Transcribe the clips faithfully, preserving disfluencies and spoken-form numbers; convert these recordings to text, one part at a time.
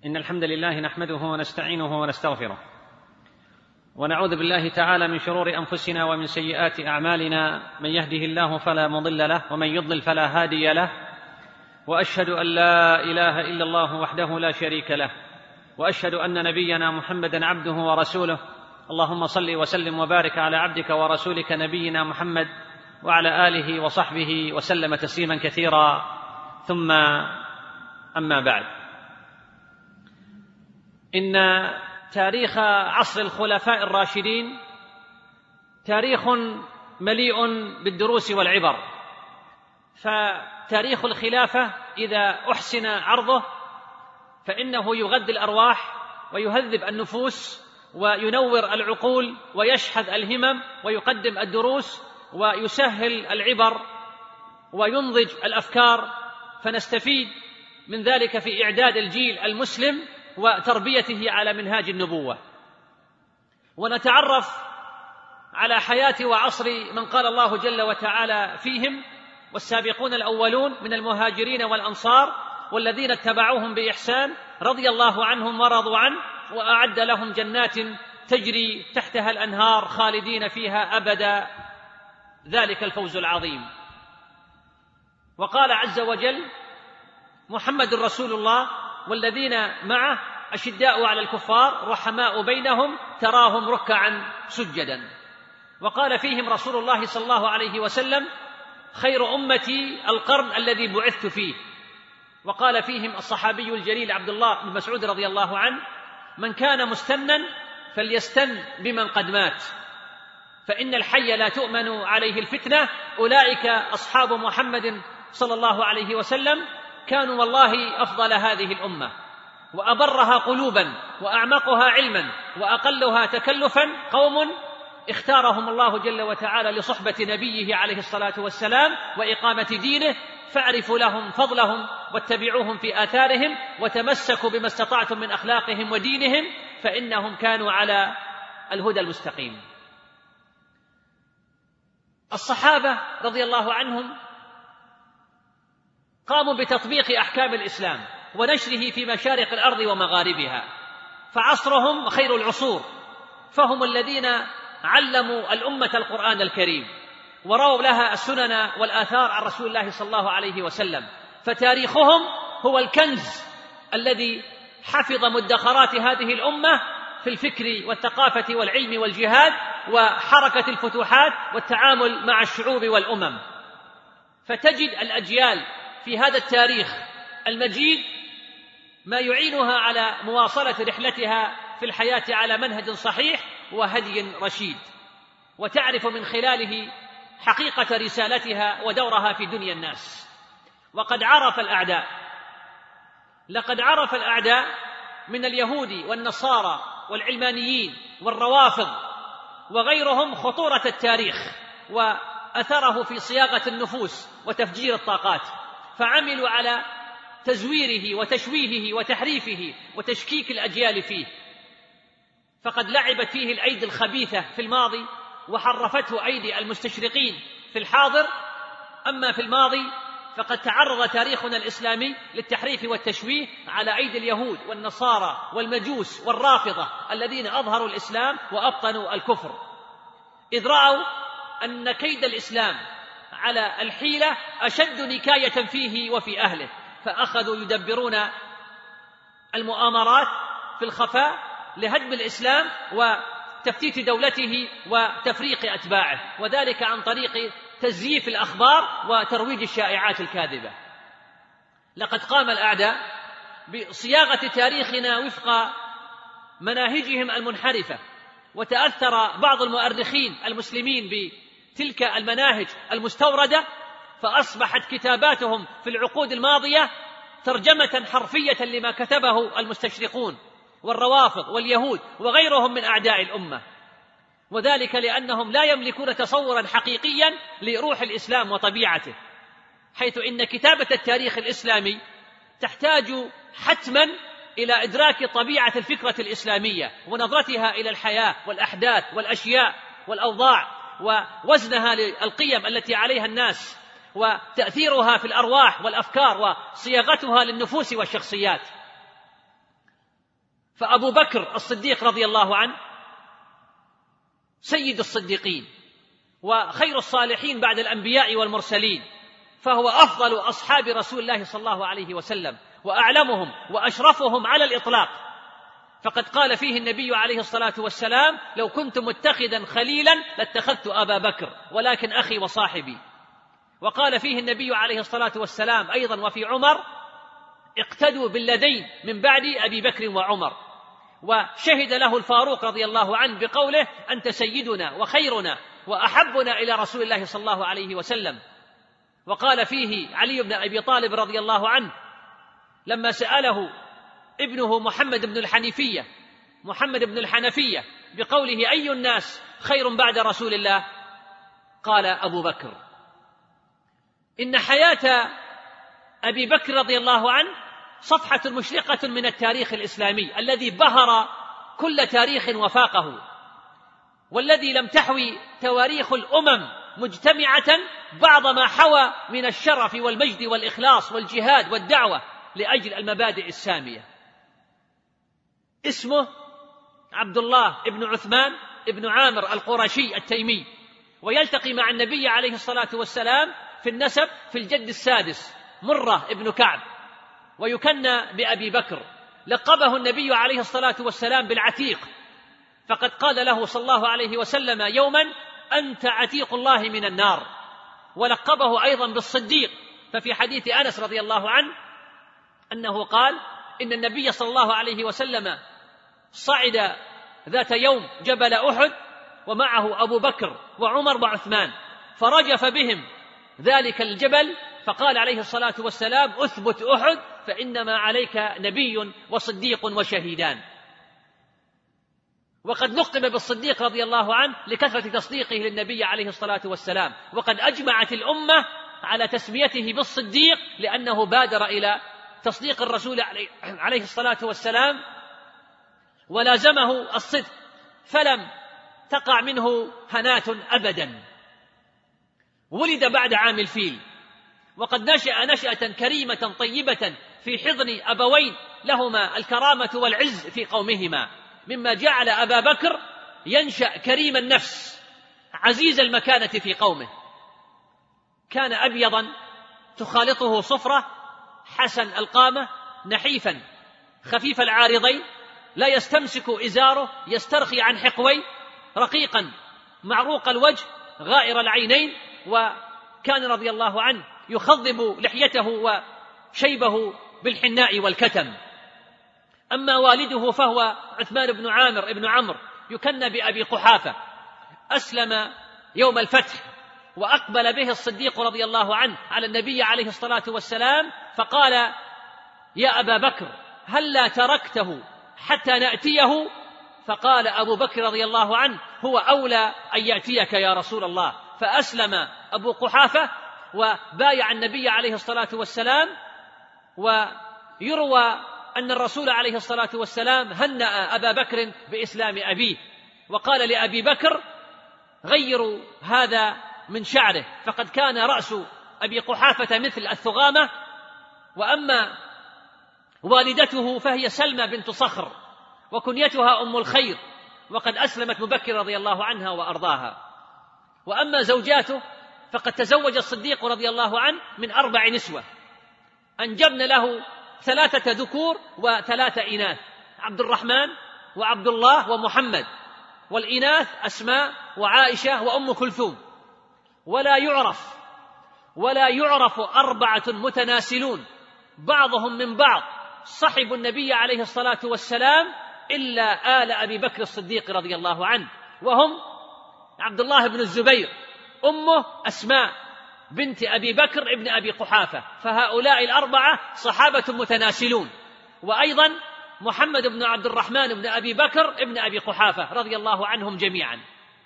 إن الحمد لله نحمده ونستعينه ونستغفره، ونعوذ بالله تعالى من شرور أنفسنا ومن سيئات أعمالنا، من يهده الله فلا مضل له ومن يضلل فلا هادي له، وأشهد أن لا إله إلا الله وحده لا شريك له، وأشهد أن نبينا محمدا عبده ورسوله. اللهم صل وسلم وبارك على عبدك ورسولك نبينا محمد وعلى آله وصحبه وسلم تسليما كثيرا، ثم أما بعد. إن تاريخ عصر الخلفاء الراشدين تاريخ مليء بالدروس والعبر، فتاريخ الخلافة إذا أحسن عرضه فإنه يغذي الأرواح ويهذب النفوس وينور العقول ويشحذ الهمم ويقدم الدروس ويسهل العبر وينضج الأفكار، فنستفيد من ذلك في إعداد الجيل المسلم وتربيته على منهاج النبوة، ونتعرف على حياة وعصر من قال الله جل وتعالى فيهم: والسابقون الأولون من المهاجرين والأنصار والذين اتبعوهم بإحسان رضي الله عنهم ورضوا عنه وأعد لهم جنات تجري تحتها الأنهار خالدين فيها أبدا، ذلك الفوز العظيم. وقال عز وجل: محمد رسول الله والذين معه أشداء على الكفار رحماء بينهم تراهم ركعا سجدا. وقال فيهم رسول الله صلى الله عليه وسلم: خير أمتي القرن الذي بعثت فيه. وقال فيهم الصحابي الجليل عبد الله بن مسعود رضي الله عنه: من كان مستنا فليستن بمن قد مات، فإن الحي لا تؤمن عليه الفتنة. أولئك أصحاب محمد صلى الله عليه وسلم، كانوا والله أفضل هذه الأمة وأبرها قلوبا وأعمقها علما وأقلها تكلفا، قوم اختارهم الله جل وتعالى لصحبة نبيه عليه الصلاة والسلام وإقامة دينه، فاعرفوا لهم فضلهم واتبعوهم في آثارهم وتمسكوا بما استطعتم من أخلاقهم ودينهم، فإنهم كانوا على الهدى المستقيم. الصحابة رضي الله عنهم قاموا بتطبيق أحكام الإسلام ونشره في مشارق الأرض ومغاربها، فعصرهم خير العصور، فهم الذين علموا الأمة القرآن الكريم ورووا لها السنن والآثار عن رسول الله صلى الله عليه وسلم، فتاريخهم هو الكنز الذي حفظ مدخرات هذه الأمة في الفكر والثقافة والعلم والجهاد وحركة الفتوحات والتعامل مع الشعوب والأمم. فتجد الأجيال في هذا التاريخ المجيد ما يعينها على مواصلة رحلتها في الحياة على منهج صحيح وهدي رشيد، وتعرف من خلاله حقيقة رسالتها ودورها في دنيا الناس. وقد عرف الأعداء لقد عرف الأعداء من اليهود والنصارى والعلمانيين والروافض وغيرهم خطورة التاريخ وأثره في صياغة النفوس وتفجير الطاقات، فعملوا على تزويره وتشويهه وتحريفه وتشكيك الأجيال فيه، فقد لعبت فيه الأيدي الخبيثة في الماضي وحرفته أيدي المستشرقين في الحاضر. أما في الماضي فقد تعرض تاريخنا الإسلامي للتحريف والتشويه على أيدي اليهود والنصارى والمجوس والرافضة الذين أظهروا الإسلام وأبطنوا الكفر، إذ رأوا أن كيد الإسلام على الحيلة أشد نكاية فيه وفي أهله، فأخذوا يدبرون المؤامرات في الخفاء لهدم الإسلام وتفتيت دولته وتفريق أتباعه، وذلك عن طريق تزييف الأخبار وترويج الشائعات الكاذبة. لقد قام الأعداء بصياغة تاريخنا وفق مناهجهم المنحرفة، وتأثر بعض المؤرخين المسلمين بتلك المناهج المستوردة، فأصبحت كتاباتهم في العقود الماضية ترجمة حرفية لما كتبه المستشرقون والروافض واليهود وغيرهم من أعداء الأمة، وذلك لأنهم لا يملكون تصورا حقيقيا لروح الإسلام وطبيعته، حيث إن كتابة التاريخ الإسلامي تحتاج حتما إلى إدراك طبيعة الفكرة الإسلامية ونظرتها إلى الحياة والأحداث والأشياء والأوضاع ووزنها للقيم التي عليها الناس وتأثيرها في الأرواح والأفكار وصياغتها للنفوس والشخصيات. فأبو بكر الصديق رضي الله عنه سيد الصديقين وخير الصالحين بعد الأنبياء والمرسلين، فهو أفضل أصحاب رسول الله صلى الله عليه وسلم وأعلمهم وأشرفهم على الإطلاق، فقد قال فيه النبي عليه الصلاة والسلام: لو كنت متخذا خليلا لاتخذت أبا بكر ولكن أخي وصاحبي. وقال فيه النبي عليه الصلاة والسلام أيضا وفي عمر: اقتدوا بالذين من بعد أبي بكر وعمر. وشهد له الفاروق رضي الله عنه بقوله: أنت سيدنا وخيرنا وأحبنا إلى رسول الله صلى الله عليه وسلم. وقال فيه علي بن أبي طالب رضي الله عنه لما سأله ابنه محمد بن الحنيفية محمد بن الحنفية بقوله: أي الناس خير بعد رسول الله؟ قال: أبو بكر. إن حياة أبي بكر رضي الله عنه صفحة مشرقة من التاريخ الإسلامي الذي بهر كل تاريخ وفاقه، والذي لم تحوي تواريخ الأمم مجتمعة بعض ما حوى من الشرف والمجد والإخلاص والجهاد والدعوة لأجل المبادئ السامية. اسمه عبد الله بن عثمان بن عامر القرشي التيمي، ويلتقي مع النبي عليه الصلاة والسلام في النسب في الجد السادس مرة ابن كعب، ويكنى بأبي بكر. لقبه النبي عليه الصلاة والسلام بالعتيق، فقد قال له صلى الله عليه وسلم يوما: أنت عتيق الله من النار. ولقبه أيضا بالصديق، ففي حديث أنس رضي الله عنه أنه قال: إن النبي صلى الله عليه وسلم صعد ذات يوم جبل أحد ومعه أبو بكر وعمر وعثمان، فرجف بهم ذلك الجبل، فقال عليه الصلاة والسلام: أثبت أحد فإنما عليك نبي وصديق وشهيدان. وقد لقب بالصديق رضي الله عنه لكثرة تصديقه للنبي عليه الصلاة والسلام، وقد أجمعت الأمة على تسميته بالصديق لأنه بادر إلى تصديق الرسول عليه الصلاة والسلام ولازمه الصدق، فلم تقع منه هناة أبدا. ولد بعد عام الفيل، وقد نشأ نشأة كريمة طيبة في حضن أبوين لهما الكرامة والعز في قومهما، مما جعل أبا بكر ينشأ كريم النفس عزيز المكانة في قومه. كان أبيضا تخالطه صفرة، حسن القامة، نحيفا خفيف العارضين، لا يستمسك إزاره، يسترخي عن حقوي، رقيقا معروق الوجه، غائر العينين، وكان رضي الله عنه يخضب لحيته وشيبه بالحناء والكتم. أما والده فهو عثمان بن عامر بن عمرو يكنى بأبي قحافة، أسلم يوم الفتح، وأقبل به الصديق رضي الله عنه على النبي عليه الصلاة والسلام فقال: يا أبا بكر هل لا تركته حتى نأتيه؟ فقال أبو بكر رضي الله عنه: هو أولى أن يأتيك يا رسول الله. فأسلم أبو قحافة وبايع النبي عليه الصلاة والسلام. ويروى أن الرسول عليه الصلاة والسلام هنأ أبا بكر بإسلام أبيه، وقال لأبي بكر: غيروا هذا من شعره، فقد كان رأس أبي قحافة مثل الثغامة. وأما والدته فهي سلمى بنت صخر، وكنيتها أم الخير، وقد أسلمت مبكرا رضي الله عنها وأرضاها. وأما زوجاته فقد تزوج الصديق رضي الله عنه من أربع نسوة، أنجبن له ثلاثة ذكور وثلاثة إناث: عبد الرحمن وعبد الله ومحمد، والإناث أسماء وعائشة وأم كلثوم. ولا يعرف ولا يعرف أربعة متناسلون بعضهم من بعض صحبوا النبي عليه الصلاة والسلام إلا آل أبي بكر الصديق رضي الله عنه، وهم عبد الله بن الزبير، أمه أسماء بنت أبي بكر ابن أبي قحافة، فهؤلاء الأربعة صحابة متناسلون. وأيضا محمد بن عبد الرحمن بن أبي بكر ابن أبي قحافة رضي الله عنهم جميعا.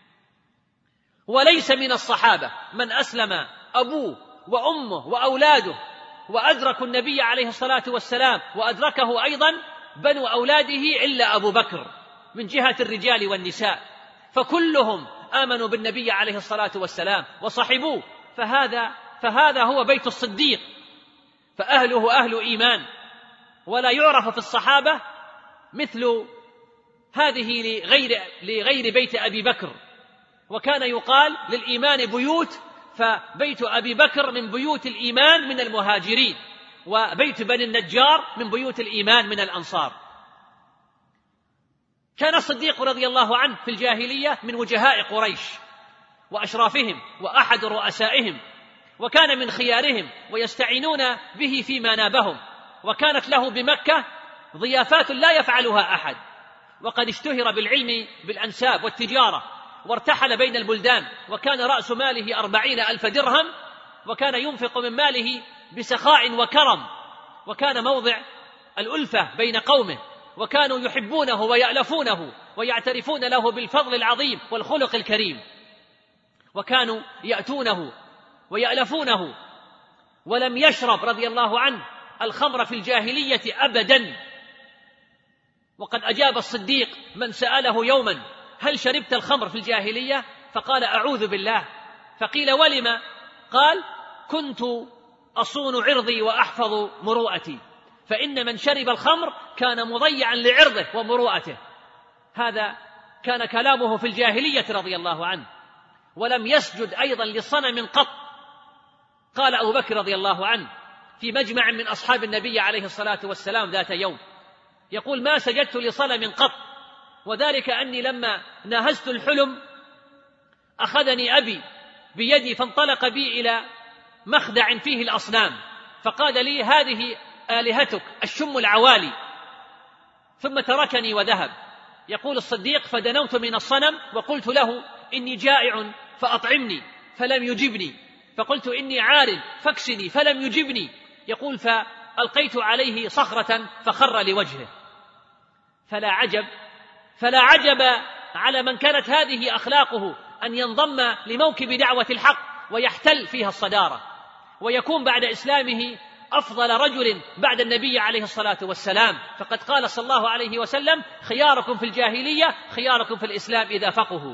وليس من الصحابة من أسلم أبوه وأمه وأولاده وأدركوا النبي عليه الصلاة والسلام وأدركه أيضا بنو أولاده إلا أبو بكر من جهة الرجال والنساء، فكلهم آمنوا بالنبي عليه الصلاة والسلام وصحبوه. فهذا فهذا هو بيت الصديق، فأهله أهل إيمان. ولا يعرف في الصحابة مثل هذه لغير, لغير بيت أبي بكر. وكان يقال للإيمان بيوت، فبيت أبي بكر من بيوت الإيمان من المهاجرين، وبيت بني النجار من بيوت الإيمان من الأنصار. كان الصديق رضي الله عنه في الجاهلية من وجهاء قريش وأشرافهم وأحد رؤسائهم، وكان من خيارهم ويستعينون به فيما نابهم، وكانت له بمكة ضيافات لا يفعلها أحد، وقد اشتهر بالعلم بالأنساب والتجارة، وارتحل بين البلدان، وكان رأس ماله أربعين ألف درهم، وكان ينفق من ماله بسخاء وكرم، وكان موضع الألفة بين قومه، وكانوا يحبونه ويألفونه ويعترفون له بالفضل العظيم والخلق الكريم، وكانوا يأتونه ويألفونه. ولم يشرب رضي الله عنه الخمر في الجاهلية أبدا. وقد أجاب الصديق من سأله يوما: هل شربت الخمر في الجاهلية؟ فقال: أعوذ بالله. فقيل: ولم؟ قال: كنت أصون عرضي وأحفظ مروءتي، فإن من شرب الخمر كان مضيعا لعرضه ومروءته. هذا كان كلامه في الجاهلية رضي الله عنه. ولم يسجد أيضا لصنم قط. قال أبو بكر رضي الله عنه في مجمع من أصحاب النبي عليه الصلاة والسلام ذات يوم، يقول: ما سجدت لصنم قط، وذلك أني لما ناهزت الحلم أخذني أبي بيدي فانطلق بي إلى مخدع فيه الأصنام، فقال لي: هذه آلهتك الشم العوالي، ثم تركني وذهب. يقول الصديق: فدنوت من الصنم وقلت له: إني جائع فأطعمني، فلم يجبني، فقلت: إني عار فاكسني، فلم يجبني. يقول: فألقيت عليه صخرة فخر لوجهه. فلا عجب فلا عجب على من كانت هذه أخلاقه أن ينضم لموكب دعوة الحق ويحتل فيها الصدارة، ويكون بعد إسلامه أفضل رجل بعد النبي عليه الصلاة والسلام. فقد قال صلى الله عليه وسلم: خياركم في الجاهلية خياركم في الإسلام إذا فقهوا.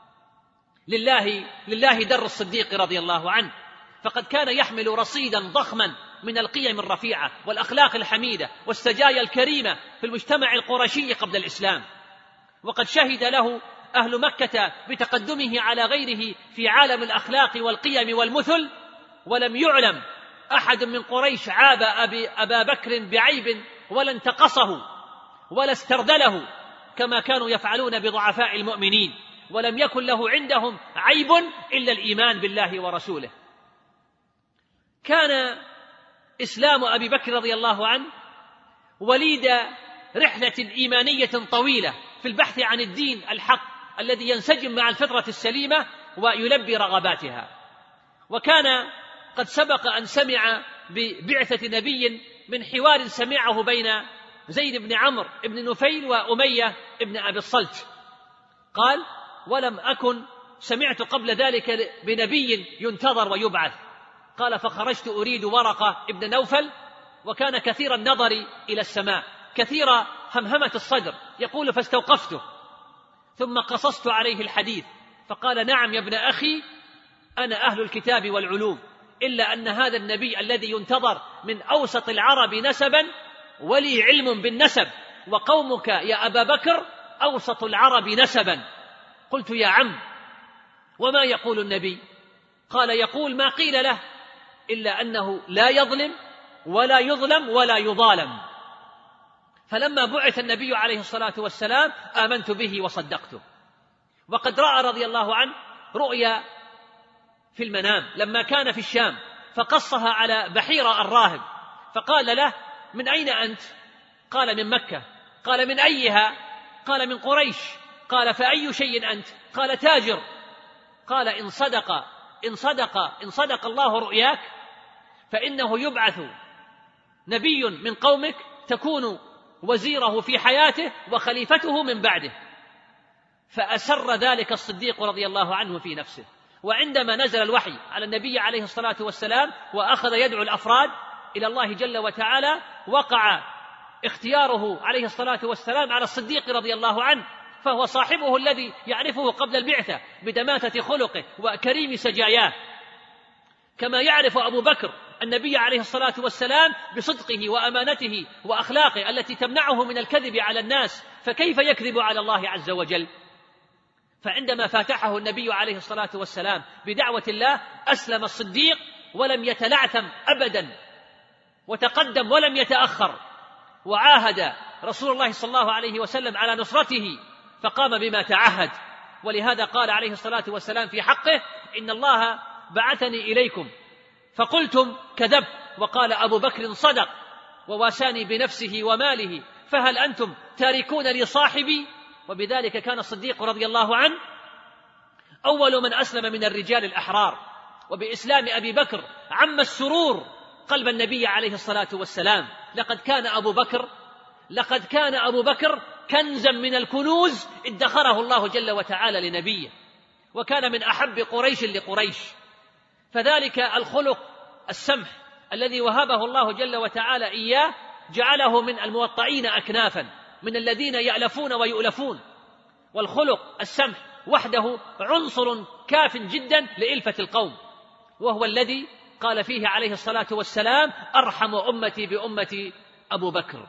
لله, لله در الصديق رضي الله عنه، فقد كان يحمل رصيدا ضخما من القيم الرفيعة والأخلاق الحميدة والسجايا الكريمة في المجتمع القرشي قبل الإسلام، وقد شهد له أهل مكة بتقدمه على غيره في عالم الأخلاق والقيم والمثل. ولم يعلم أحد من قريش عاب أبي أبا بكر بعيب ولا انتقصه ولا استرذله كما كانوا يفعلون بضعفاء المؤمنين، ولم يكن له عندهم عيب إلا الإيمان بالله ورسوله. كان إسلام أبي بكر رضي الله عنه وليد رحلة إيمانية طويلة في البحث عن الدين الحق الذي ينسجم مع الفطرة السليمة ويلبي رغباتها. وكان قد سبق أن سمع ببعثة نبي من حوار سمعه بين زيد بن عمرو بن نفيل وأمية بن أبي الصلت، قال: ولم أكن سمعت قبل ذلك بنبي ينتظر ويبعث. قال: فخرجت أريد ورقة ابن نوفل، وكان كثير النظر إلى السماء كثير همهمة الصدر، يقول: فاستوقفته ثم قصصت عليه الحديث، فقال: نعم يا ابن أخي، أنا أهل الكتاب والعلوم، إلا أن هذا النبي الذي ينتظر من أوسط العرب نسبا ولي علم بالنسب، وقومك يا أبا بكر أوسط العرب نسبا. قلت: يا عم، وما يقول النبي؟ قال: يقول ما قيل له، إلا أنه لا يظلم ولا يظلم ولا يظالم. فلما بعث النبي عليه الصلاة والسلام آمنت به وصدقته. وقد رأى رضي الله عنه رؤيا في المنام لما كان في الشام، فقصها على بحيرة الراهب، فقال له: من أين أنت؟ قال: من مكة. قال: من أيها؟ قال: من قريش. قال: فأي شيء أنت؟ قال: تاجر. قال: إن صدق إن صدق إن صدق الله رؤياك فإنه يبعث نبي من قومك تكون وزيره في حياته وخليفته من بعده. فأسر ذلك الصديق رضي الله عنه في نفسه. وعندما نزل الوحي على النبي عليه الصلاة والسلام وأخذ يدعو الأفراد إلى الله جل وتعالى، وقع اختياره عليه الصلاة والسلام على الصديق رضي الله عنه، فهو صاحبه الذي يعرفه قبل البعثة بدماثة خلقه وكريم سجاياه، كما يعرف أبو بكر النبي عليه الصلاة والسلام بصدقه وأمانته وأخلاقه التي تمنعه من الكذب على الناس، فكيف يكذب على الله عز وجل؟ فعندما فاتحه النبي عليه الصلاة والسلام بدعوة الله أسلم الصديق ولم يتلعثم أبدا، وتقدم ولم يتأخر، وعاهد رسول الله صلى الله عليه وسلم على نصرته فقام بما تعهد. ولهذا قال عليه الصلاة والسلام في حقه: إن الله بعثني إليكم فقلتم كذبت، وقال أبو بكر صدق وواساني بنفسه وماله، فهل أنتم تاركون لي صاحبي؟ وبذلك كان الصديق رضي الله عنه أول من أسلم من الرجال الأحرار، وبإسلام أبي بكر عم السرور قلب النبي عليه الصلاة والسلام. لقد كان أبو بكر لقد كان أبو بكر كنزا من الكنوز ادخره الله جل وتعالى لنبيه، وكان من أحب قريش لقريش. فذلك الخلق السمح الذي وهبه الله جل وتعالى إياه جعله من الموطئين أكنافا، من الذين يألفون ويؤلفون. والخلق السمح وحده عنصر كاف جدا لإلفة القوم، وهو الذي قال فيه عليه الصلاة والسلام: أرحم أمتي بأمتي أبو بكر.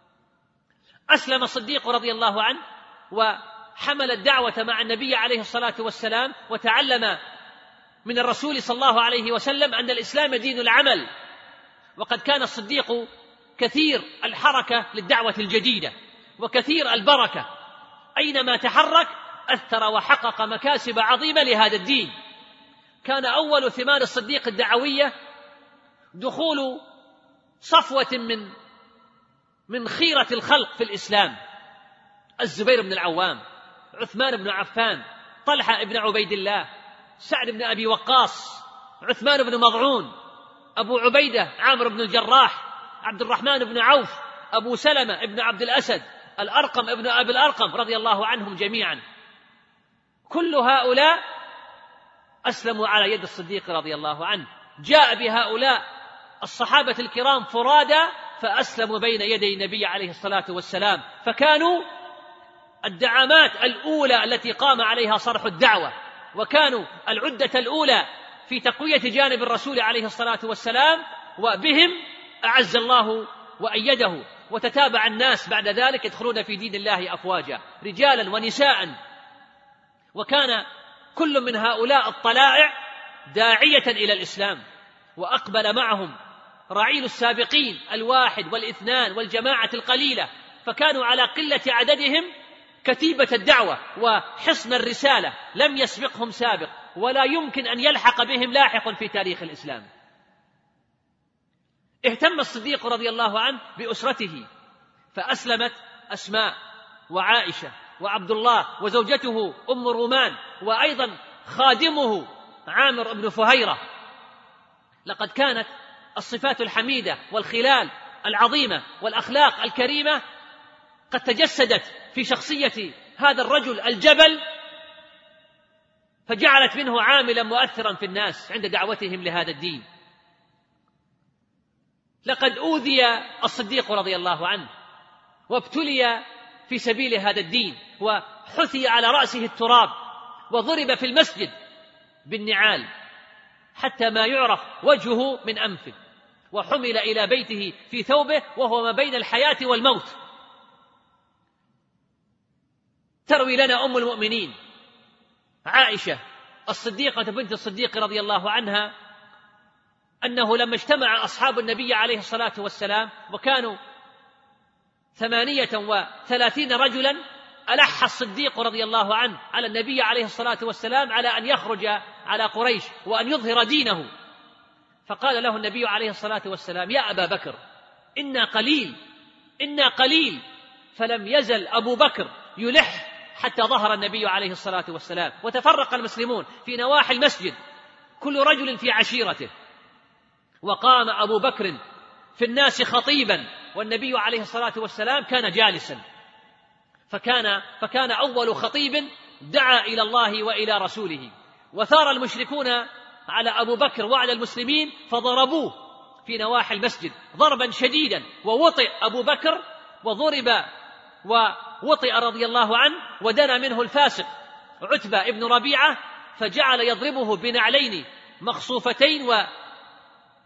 أسلم الصديق رضي الله عنه وحمل الدعوة مع النبي عليه الصلاة والسلام، وتعلم من الرسول صلى الله عليه وسلم أن الإسلام دين العمل. وقد كان الصديق كثير الحركة للدعوة الجديدة وكثير البركة، أينما تحرك أثر وحقق مكاسب عظيمة لهذا الدين. كان أول ثمار الصديق الدعوية دخول صفوة من من خيرة الخلق في الإسلام: الزبير بن العوام، عثمان بن عفان، طلحة بن عبيد الله، سعد بن أبي وقاص، عثمان بن مضعون، أبو عبيدة عامر بن الجراح، عبد الرحمن بن عوف، أبو سلمة بن عبد الأسد، الأرقم ابن أبي الأرقم رضي الله عنهم جميعا. كل هؤلاء أسلموا على يد الصديق رضي الله عنه. جاء بهؤلاء الصحابة الكرام فرادى فأسلموا بين يدي النبي عليه الصلاة والسلام، فكانوا الدعامات الأولى التي قام عليها صرح الدعوة، وكانوا العدة الأولى في تقوية جانب الرسول عليه الصلاة والسلام، وبهم أعز الله وأيده. وتتابع الناس بعد ذلك يدخلون في دين الله أفواجا، رجالا ونساء. وكان كل من هؤلاء الطلائع داعية إلى الإسلام، وأقبل معهم رعيل السابقين الواحد والاثنان والجماعة القليلة، فكانوا على قلة عددهم كتيبة الدعوة وحصن الرسالة، لم يسبقهم سابق ولا يمكن أن يلحق بهم لاحق في تاريخ الإسلام. اهتم الصديق رضي الله عنه بأسرته، فأسلمت أسماء وعائشة وعبد الله وزوجته أم رومان، وأيضا خادمه عامر بن فهيرة. لقد كانت الصفات الحميدة والخلال العظيمة والأخلاق الكريمة قد تجسدت في شخصية هذا الرجل الجبل، فجعلت منه عاملا مؤثرا في الناس عند دعوتهم لهذا الدين. لقد أوذي الصديق رضي الله عنه وابتلي في سبيل هذا الدين، وحثي على رأسه التراب، وضرب في المسجد بالنعال حتى ما يعرف وجهه من أنفه، وحمل إلى بيته في ثوبه وهو ما بين الحياة والموت. تروي لنا أم المؤمنين عائشة الصديقة بنت الصديق رضي الله عنها أنه لما اجتمع أصحاب النبي عليه الصلاة والسلام وكانوا ثمانية وثلاثين رجلا، ألح الصديق رضي الله عنه على النبي عليه الصلاة والسلام على أن يخرج على قريش وأن يظهر دينه. فقال له النبي عليه الصلاة والسلام: يا أبا بكر، إنا قليل إنا قليل. فلم يزل أبو بكر يلح حتى ظهر النبي عليه الصلاة والسلام، وتفرق المسلمون في نواحي المسجد كل رجل في عشيرته، وقام أبو بكر في الناس خطيبا، والنبي عليه الصلاة والسلام كان جالسا، فكان, فكان أول خطيب دعا إلى الله وإلى رسوله. وثار المشركون على أبو بكر وعلى المسلمين فضربوه في نواحي المسجد ضربا شديدا، ووطئ أبو بكر وضرب ووطئ رضي الله عنه، ودنا منه الفاسق عتبة ابن ربيعة، فجعل يضربه بنعلين مخصوفتين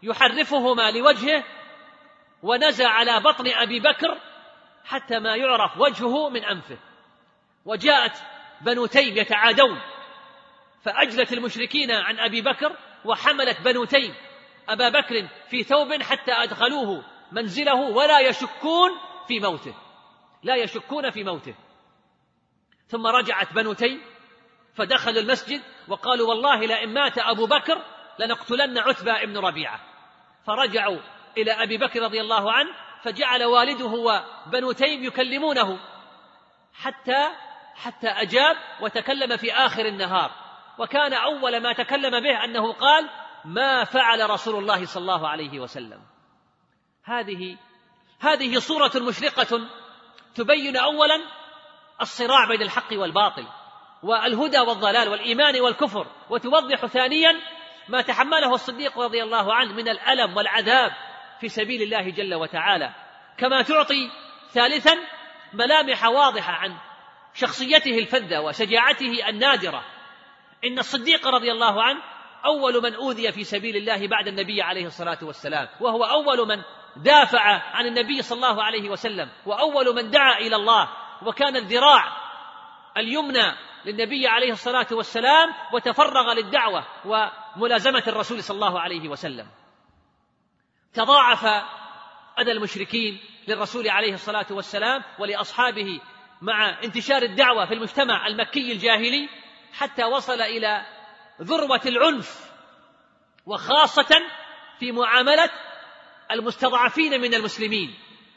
يحرفهما لوجهه، ونزع على بطن أبي بكر حتى ما يعرف وجهه من أنفه. وجاءت بنو تيم يتعادون، فأجلت المشركين عن أبي بكر، وحملت بنو تيم أبا بكر في ثوب حتى أدخلوه منزله ولا يشكون في موته، لا يشكون في موته. ثم رجعت بنو تيم فدخلوا المسجد وقالوا والله لئن مات أبو بكر لنقتلن عتبة ابن ربيعة. فرجعوا إلى أبي بكر رضي الله عنه، فجعل والده وبنو تيم يكلمونه حتى حتى أجاب وتكلم في آخر النهار. وكان أول ما تكلم به أنه قال: ما فعل رسول الله صلى الله عليه وسلم. هذه هذه صورة مشرقة تبين أولا الصراع بين الحق والباطل والهدى والضلال والإيمان والكفر، وتوضح ثانيا ما تحمله الصديق رضي الله عنه من الألم والعذاب في سبيل الله جل وتعالى، كما تعطي ثالثا ملامح واضحة عن شخصيته الفذة وشجاعته النادرة. إن الصديق رضي الله عنه أول من أوذي في سبيل الله بعد النبي عليه الصلاة والسلام، وهو أول من دافع عن النبي صلى الله عليه وسلم، وأول من دعا إلى الله، وكان الذراع اليمنى للنبي عليه الصلاة والسلام، وتفرغ للدعوة وملازمة الرسول صلى الله عليه وسلم. تضاعف أذى المشركين للرسول عليه الصلاة والسلام ولأصحابه مع انتشار الدعوة في المجتمع المكي الجاهلي، حتى وصل إلى ذروة العنف، وخاصة في معاملة المستضعفين من المسلمين،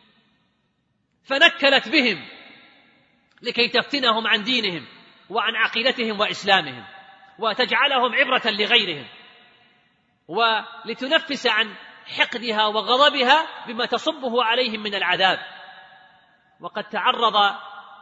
فنكلت بهم لكي تفتنهم عن دينهم وعن عقيدتهم وإسلامهم، وتجعلهم عبرة لغيرهم، ولتنفس عن حقدها وغضبها بما تصبه عليهم من العذاب. وقد تعرض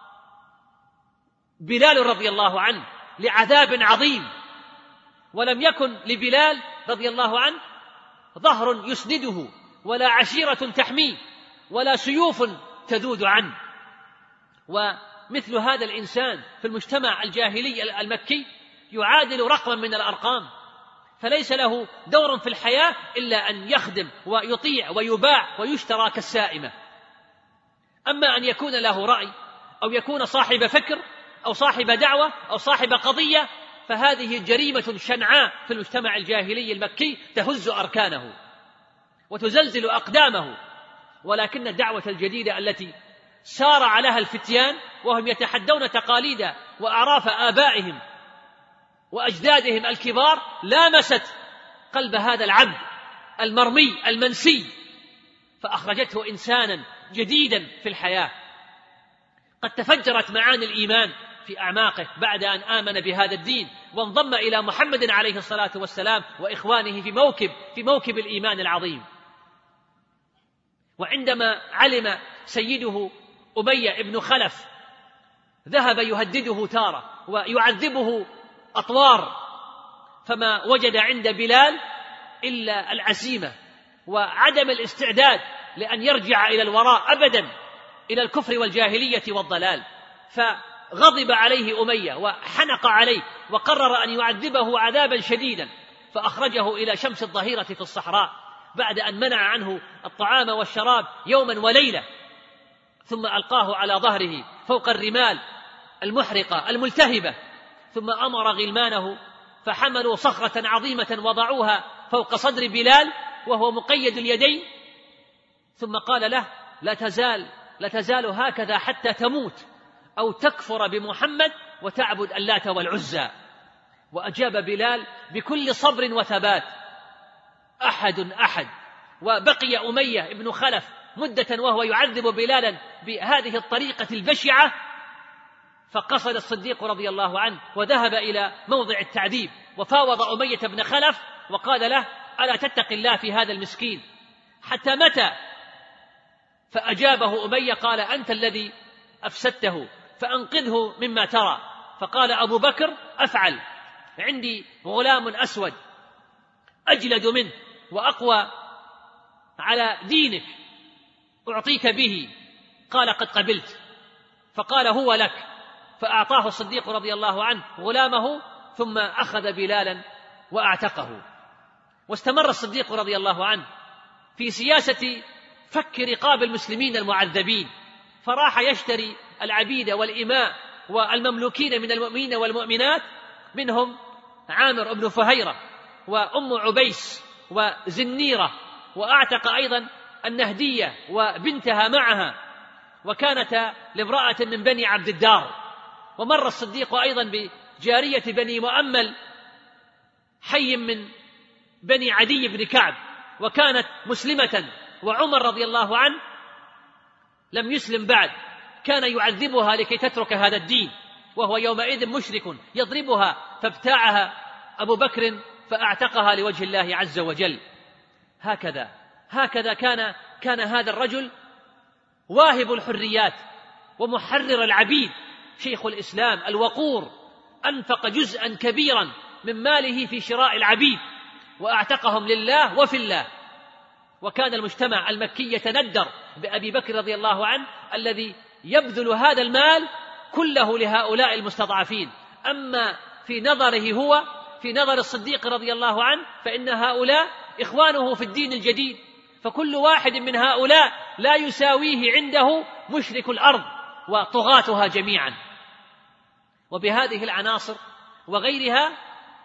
بلال رضي الله عنه لعذاب عظيم، ولم يكن لبلال رضي الله عنه ظهر يسنده، ولا عشيرة تحميه، ولا سيوف تذود عنه. ومثل هذا الإنسان في المجتمع الجاهلي المكي يعادل رقما من الأرقام، فليس له دور في الحياة إلا أن يخدم ويطيع ويباع ويشترى كالسائمة. أما أن يكون له رأي أو يكون صاحب فكر أو صاحب دعوة أو صاحب قضية، فهذه جريمة شنعاء في المجتمع الجاهلي المكي تهز أركانه وتزلزل أقدامه. ولكن الدعوة الجديدة التي سار عليها الفتيان وهم يتحدون تقاليد وأعراف آبائهم وأجدادهم الكبار لامست قلب هذا العبد المرمي المنسي، فأخرجته إنسانا جديدا في الحياة. قد تفجرت معاني الإيمان في أعماقه بعد أن آمن بهذا الدين وانضم إلى محمد عليه الصلاة والسلام وإخوانه في موكب في موكب الإيمان العظيم. وعندما علم سيده أمية بن خلف ذهب يهدده تارة ويعذبه أطوار، فما وجد عند بلال إلا العزيمة وعدم الاستعداد لأن يرجع إلى الوراء أبدا إلى الكفر والجاهلية والضلال. فغضب عليه أمية وحنق عليه وقرر أن يعذبه عذابا شديدا، فأخرجه إلى شمس الظهيرة في الصحراء بعد أن منع عنه الطعام والشراب يوما وليلة، ثم ألقاه على ظهره فوق الرمال المحرقة الملتهبة، ثم أمر غلمانه فحملوا صخرة عظيمة وضعوها فوق صدر بلال وهو مقيد اليدين، ثم قال له: لا تزال لا تزال هكذا حتى تموت أو تكفر بمحمد وتعبد اللات والعزى. وأجاب بلال بكل صبر وثبات: أحد أحد. وبقي أمية بن خلف مدة وهو يعذب بلالا بهذه الطريقة البشعة، فقصد الصديق رضي الله عنه وذهب إلى موضع التعذيب وفاوض أمية بن خلف وقال له: ألا تتق الله في هذا المسكين حتى متى؟ فأجابه أمية قال: أنت الذي أفسدته فأنقذه مما ترى. فقال أبو بكر: أفعل، عندي غلام أسود أجلد منه وأقوى على دينك أعطيك به. قال: قد قبلت. فقال: هو لك. فأعطاه الصديق رضي الله عنه غلامه، ثم أخذ بلالا وأعتقه. واستمر الصديق رضي الله عنه في سياسة فك رقاب المسلمين المعذبين، فراح يشتري العبيد والإماء والمملوكين من المؤمنين والمؤمنات، منهم عامر بن فهيرة وأم عبيس وزنيرة، وأعتق أيضا النهدية وبنتها معها، وكانت لامرأة من بني عبد الدار. ومر الصديق أيضا بجارية بني مؤمل، حي من بني عدي بن كعب، وكانت مسلمة، وعمر رضي الله عنه لم يسلم بعد، كان يعذبها لكي تترك هذا الدين، وهو يومئذ مشرك يضربها، فابتاعها أبو بكر فأعتقها لوجه الله عز وجل. هكذا هكذا كان كان هذا الرجل واهب الحريات ومحرر العبيد، شيخ الإسلام الوقور، أنفق جزءا كبيرا من ماله في شراء العبيد وأعتقهم لله وفي الله. وكان المجتمع المكي يتندر بأبي بكر رضي الله عنه الذي يبذل هذا المال كله لهؤلاء المستضعفين. أما في نظره هو، في نظر الصديق رضي الله عنه، فإن هؤلاء إخوانه في الدين الجديد، فكل واحد من هؤلاء لا يساويه عنده مشرك الأرض وطغاتها جميعا. وبهذه العناصر وغيرها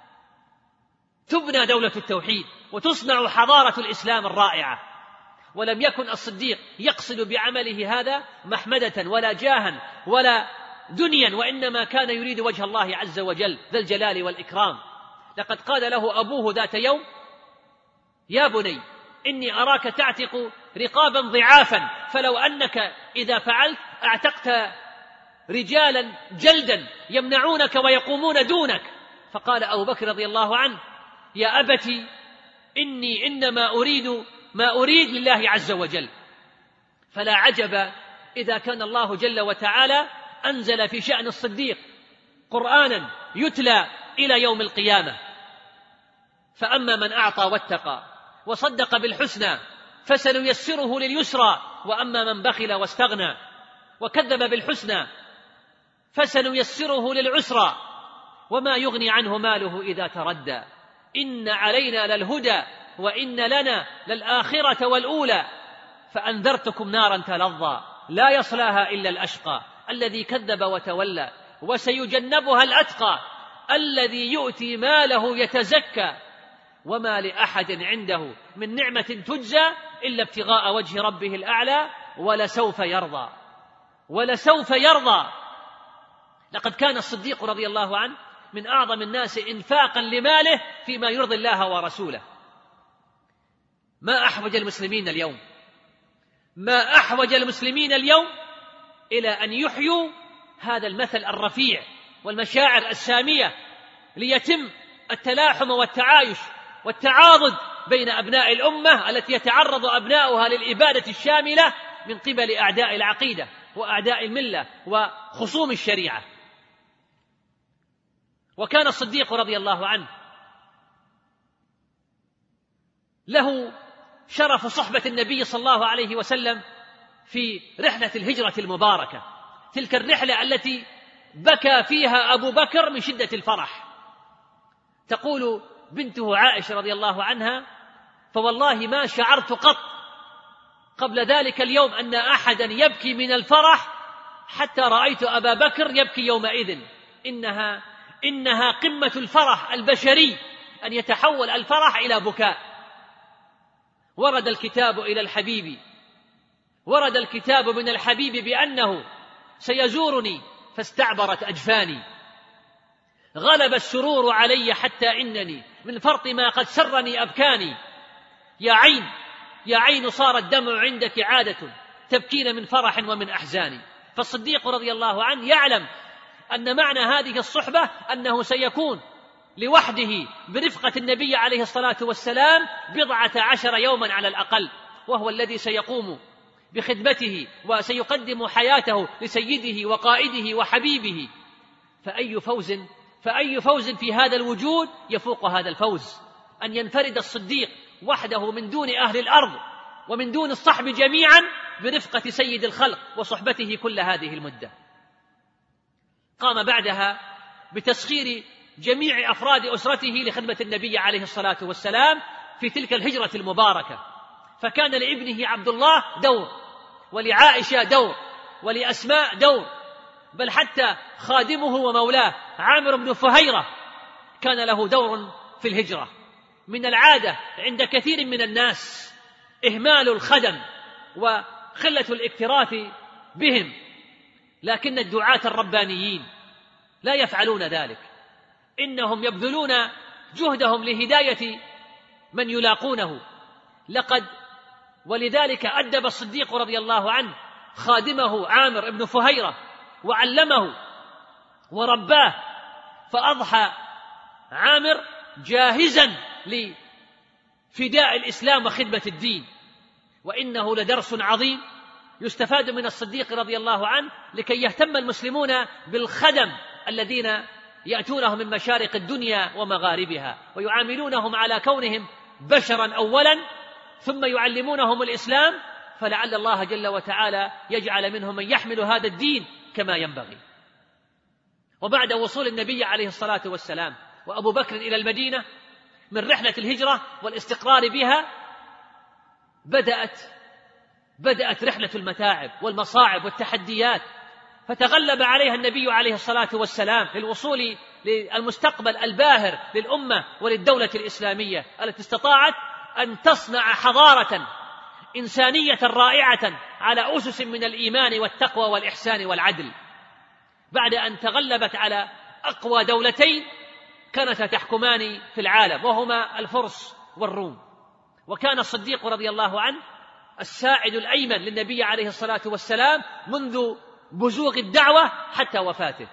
تبنى دولة التوحيد وتصنع حضارة الإسلام الرائعة. ولم يكن الصديق يقصد بعمله هذا محمدة ولا جاها ولا دنيا، وإنما كان يريد وجه الله عز وجل ذا الجلال والإكرام. لقد قال له أبوه ذات يوم: يا بني إني أراك تعتق رقابا ضعافا، فلو أنك إذا فعلت أعتقت رجالا جلدا يمنعونك ويقومون دونك. فقال أبو بكر رضي الله عنه: يا أبتي إني إنما أريد ما أريد لله عز وجل. فلا عجب إذا كان الله جل وتعالى أنزل في شأن الصديق قرآنا يتلى إلى يوم القيامة. فأما من أعطى واتقى وصدق بالحسنى فسنيسره لليسرى، وأما من بخل واستغنى وكذب بالحسنى فسنيسره للعسرى، وما يغني عنه ماله إذا تردى. إن علينا للهدى وإن لنا للآخرة والأولى، فأنذرتكم نارا تلظى لا يصلاها إلا الأشقى الذي كذب وتولى، وسيجنبها الأتقى الذي يؤتي ماله يتزكى، وما لأحد عنده من نعمة تجزى إلا ابتغاء وجه ربه الأعلى ولسوف يرضى ولسوف يرضى. لقد كان الصديق رضي الله عنه من أعظم الناس إنفاقا لماله فيما يرضي الله ورسوله. ما أحوج المسلمين اليوم ما أحوج المسلمين اليوم إلى أن يحيوا هذا المثل الرفيع والمشاعر السامية، ليتم التلاحم والتعايش والتعاضد بين أبناء الأمة التي يتعرض أبناؤها للإبادة الشاملة من قبل أعداء العقيدة وأعداء الملة وخصوم الشريعة. وكان الصديق رضي الله عنه له شرف صحبة النبي صلى الله عليه وسلم في رحلة الهجرة المباركة، تلك الرحلة التي بكى فيها أبو بكر من شدة الفرح. تقول بنته عائشة رضي الله عنها: فوالله ما شعرت قط قبل ذلك اليوم أن أحدا يبكي من الفرح حتى رأيت أبا بكر يبكي يومئذ. إنها إنها قمة الفرح البشري أن يتحول الفرح إلى بكاء. ورد الكتاب إلى الحبيب ورد الكتاب من الحبيب بأنه سيزورني فاستعبرت أجفاني، غلب السرور علي حتى إنني من فرط ما قد سرني أبكاني. يا عين يا عين صار الدمع عندك عادة تبكين من فرح ومن أحزان. فالصديق رضي الله عنه يعلم أن معنى هذه الصحبة أنه سيكون لوحده برفقة النبي عليه الصلاة والسلام بضعة عشر يوما على الأقل، وهو الذي سيقوم بخدمته وسيقدم حياته لسيده وقائده وحبيبه. فأي فوز فأي فوز في هذا الوجود يفوق هذا الفوز، أن ينفرد الصديق وحده من دون أهل الأرض ومن دون الصحب جميعا برفقة سيد الخلق وصحبته كل هذه المدة. قام بعدها بتسخير جميع أفراد أسرته لخدمة النبي عليه الصلاة والسلام، في تلك الهجرة المباركة، فكان لابنه عبد الله دور، ولعائشة دور، ولأسماء دور، بل حتى خادمه ومولاه عامر بن فهيرة كان له دور في الهجرة. من العادة عند كثير من الناس إهمال الخدم وقلة الاكتراث بهم، لكن الدعاة الربانيين لا يفعلون ذلك، إنهم يبذلون جهدهم لهداية من يلاقونه. لقد ولذلك أدب الصديق رضي الله عنه خادمه عامر بن فهيرة وعلمه ورباه، فأضحى عامر جاهزا لفداء الإسلام وخدمة الدين. وإنه لدرس عظيم يستفاد من الصديق رضي الله عنه لكي يهتم المسلمون بالخدم الذين يأتونهم من مشارق الدنيا ومغاربها، ويعاملونهم على كونهم بشرا أولا، ثم يعلمونهم الإسلام، فلعل الله جل وتعالى يجعل منهم من يحمل هذا الدين كما ينبغي. وبعد وصول النبي عليه الصلاة والسلام وأبو بكر إلى المدينة من رحلة الهجرة والاستقرار بها، بدأت بدأت رحلة المتاعب والمصاعب والتحديات، فتغلب عليها النبي عليه الصلاة والسلام للوصول للمستقبل الباهر للأمة وللدولة الإسلامية التي استطاعت أن تصنع حضارة إنسانية رائعة على أسس من الإيمان والتقوى والإحسان والعدل، بعد أن تغلبت على أقوى دولتين كانتا تحكمان في العالم، وهما الفرس والروم. وكان الصديق رضي الله عنه الساعد الأيمن للنبي عليه الصلاة والسلام منذ بزوغ الدعوة حتى وفاته،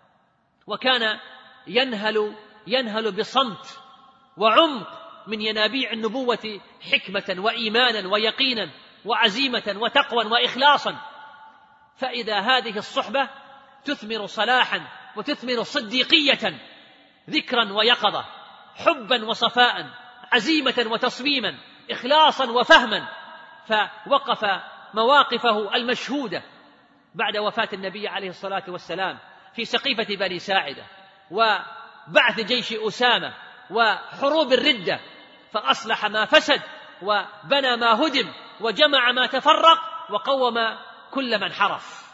وكان ينهل ينهل بصمت وعمق من ينابيع النبوة حكمة وإيمانا ويقينا وعزيمة وتقوى وإخلاصا. فإذا هذه الصحبة تثمر صلاحا وتثمر صديقية، ذكرا ويقظة، حبا وصفاء، عزيمة وتصميما، إخلاصا وفهما، فوقف مواقفه المشهودة بعد وفاة النبي عليه الصلاة والسلام في سقيفة بني ساعدة وبعث جيش أسامة وحروب الردة، فأصلح ما فسد وبنى ما هدم وجمع ما تفرق وقوم كل من حرف.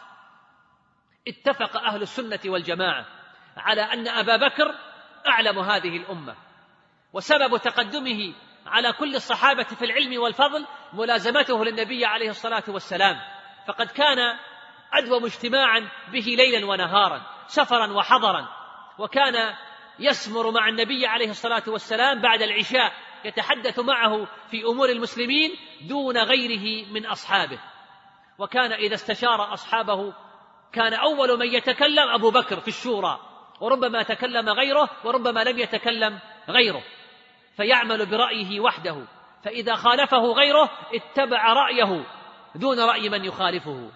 اتفق أهل السنة والجماعة على أن أبا بكر أعلم هذه الأمة، وسبب تقدمه على كل الصحابة في العلم والفضل ملازمته للنبي عليه الصلاة والسلام، فقد كان أدوم اجتماعا به ليلا ونهارا، سفرا وحضرا، وكان يسمر مع النبي عليه الصلاة والسلام بعد العشاء يتحدث معه في أمور المسلمين دون غيره من أصحابه. وكان إذا استشار أصحابه كان أول من يتكلم أبو بكر في الشورى، وربما تكلم غيره وربما لم يتكلم غيره، فيعمل برأيه وحده، فإذا خالفه غيره اتبع رأيه دون رأي من يخالفه،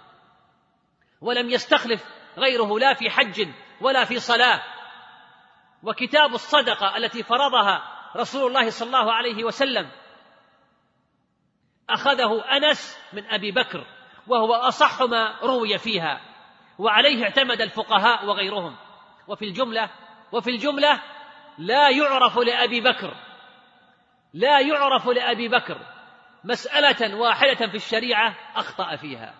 ولم يستخلف غيره لا في حج ولا في صلاة. وكتاب الصدقة التي فرضها رسول الله صلى الله عليه وسلم أخذه أنس من أبي بكر، وهو أصح ما روي فيها، وعليه اعتمد الفقهاء وغيرهم. وفي الجملة وفي الجملة لا يعرف لأبي بكر لا يعرف لأبي بكر مسألة واحدة في الشريعة أخطأ فيها،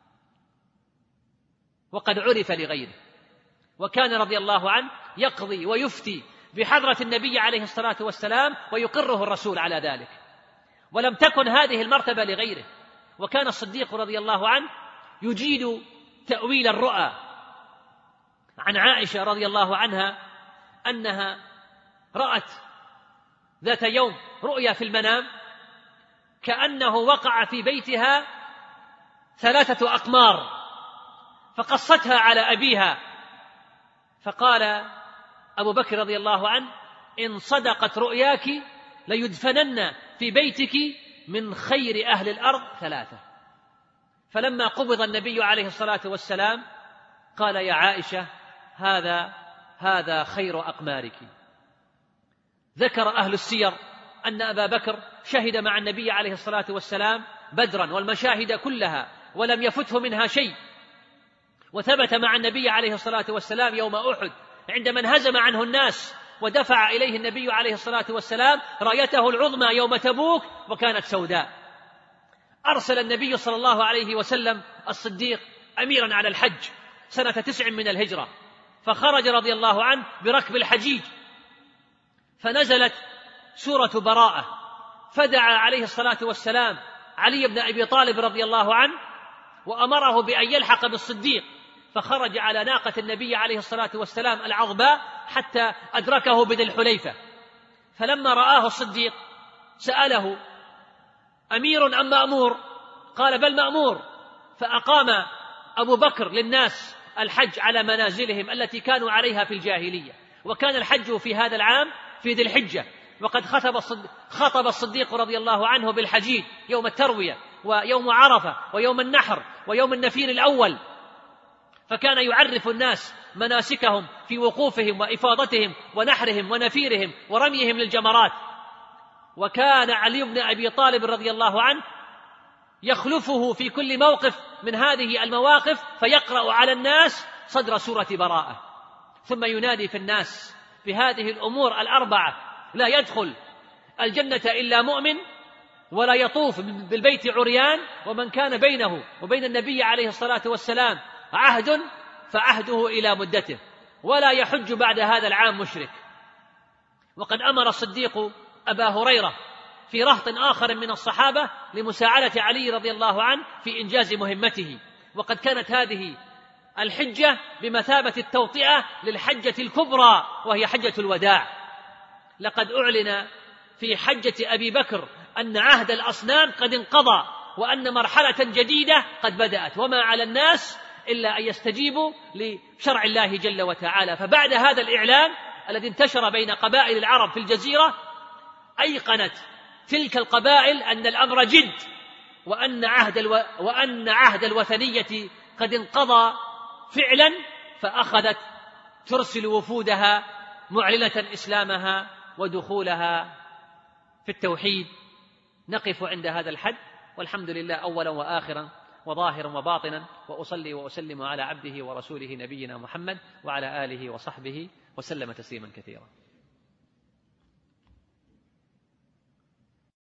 وقد عرف لغيره. وكان رضي الله عنه يقضي ويفتي بحضرة النبي عليه الصلاة والسلام ويقره الرسول على ذلك، ولم تكن هذه المرتبة لغيره. وكان الصديق رضي الله عنه يجيد تأويل الرؤى. عن عائشة رضي الله عنها أنها رأت ذات يوم رؤيا في المنام كأنه وقع في بيتها ثلاثة أقمار، فقصتها على أبيها، فقال أبو بكر رضي الله عنه: إن صدقت رؤياك ليدفنن في بيتك من خير أهل الأرض ثلاثة. فلما قبض النبي عليه الصلاة والسلام قال: يا عائشة، هذا هذا خير أقمارك. ذكر أهل السير أن أبا بكر شهد مع النبي عليه الصلاة والسلام بدرا والمشاهد كلها ولم يفته منها شيء، وثبت مع النبي عليه الصلاة والسلام يوم أحد عندما انهزم عنه الناس ودفع إليه النبي عليه الصلاة والسلام رايته العظمى يوم تبوك وكانت سوداء. أرسل النبي صلى الله عليه وسلم الصديق أميرا على الحج سنة تسع من الهجرة، فخرج رضي الله عنه بركب الحجيج، فنزلت سورة براءة، فدعا عليه الصلاة والسلام علي بن أبي طالب رضي الله عنه وأمره بأن يلحق بالصديق، فخرج على ناقة النبي عليه الصلاة والسلام العظباء حتى أدركه بذي الحليفة. فلما رآه الصديق سأله: أمير أم مأمور؟ قال: بل مأمور. فأقام أبو بكر للناس الحج على منازلهم التي كانوا عليها في الجاهلية، وكان الحج في هذا العام في ذي الحجة، وقد خطب الصديق, خطب الصديق رضي الله عنه بالحجيج يوم التروية ويوم عرفة ويوم النحر ويوم النفير الأول، فكان يعرف الناس مناسكهم في وقوفهم وإفاضتهم ونحرهم ونفيرهم ورميهم للجمرات. وكان علي بن أبي طالب رضي الله عنه يخلفه في كل موقف من هذه المواقف، فيقرأ على الناس صدر سورة براءة، ثم ينادي في الناس بهذه الأمور الأربعة: لا يدخل الجنة إلا مؤمن، ولا يطوف بالبيت عريان، ومن كان بينه وبين النبي عليه الصلاة والسلام عهد فعهده إلى مدته، ولا يحج بعد هذا العام مشرك. وقد أمر الصديق أبا هريرة في رهط آخر من الصحابة لمساعدة علي رضي الله عنه في إنجاز مهمته، وقد كانت هذه الحجة بمثابة التوطئة للحجة الكبرى وهي حجة الوداع. لقد أعلن في حجة أبي بكر أن عهد الأصنام قد انقضى، وأن مرحلة جديدة قد بدأت، وما على الناس إلا أن يستجيبوا لشرع الله جل وتعالى. فبعد هذا الإعلان الذي انتشر بين قبائل العرب في الجزيرة، أيقنت تلك القبائل أن الأمر جد، وأن عهد, الو... وأن عهد الوثنية قد انقضى فعلا، فأخذت ترسل وفودها معلنة إسلامها ودخولها في التوحيد. نقف عند هذا الحد، والحمد لله أولا وآخرا وظاهرا وباطنا، وأصلي وأسلم على عبده ورسوله نبينا محمد وعلى آله وصحبه وسلم تسليما كثيرا.